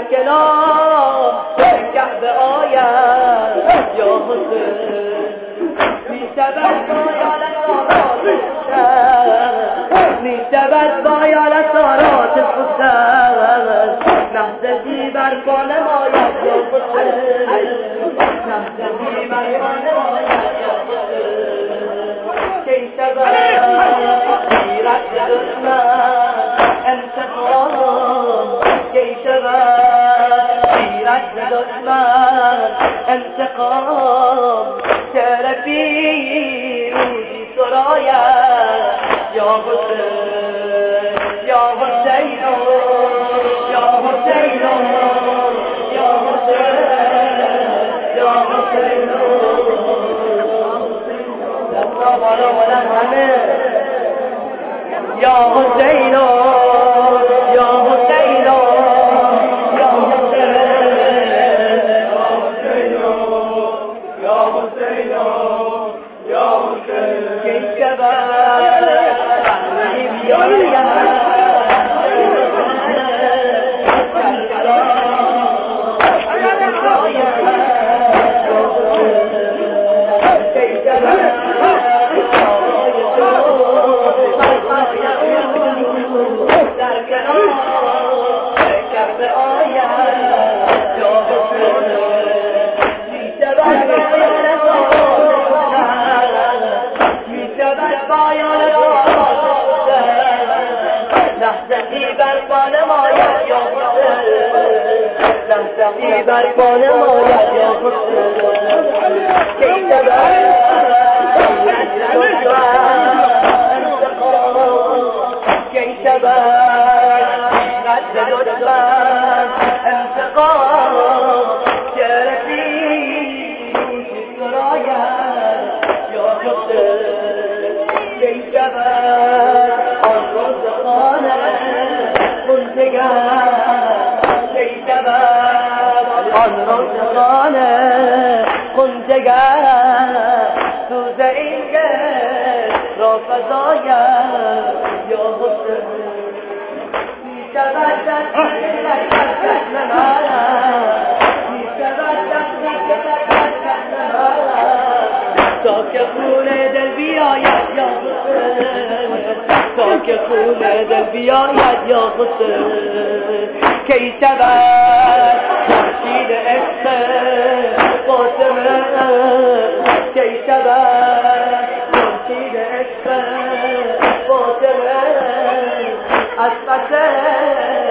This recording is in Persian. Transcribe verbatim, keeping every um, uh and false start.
کنار کعبه آید یا حسین می شود بایان سارات حسین می شود بایان سارات حسین نهضتی بر کان ماید یا حسین نهضتی بر کان ماید یا حسین کی شود غیرت دشمن انتقام کی شود غیرت دشمن انتقام شرفی روزی سراید یا حسین یا حسین یا حسین یا حسین یا حسین دستا بالا بلند همه یا حسین یا حسین یا حسین یا حسین یا حسین کی شود لحظتی بر بان ماید یا حسین کی شود کی شود قد دشمن انتقام شرفی روزی سراید یا حسین کی شود آن روزخانه منتگر آن روزخانه خونجگر سوز این گل را فضاید یا حسین می شود دستی که لکت نمارد می شود دستی که لکت نمارد تا که خون دل بیاید یا حسین تا که خون دل بیاید یا حسین کی شود خورشید عشق فاطمه کی شود خورشید عشق فاطمه از قصه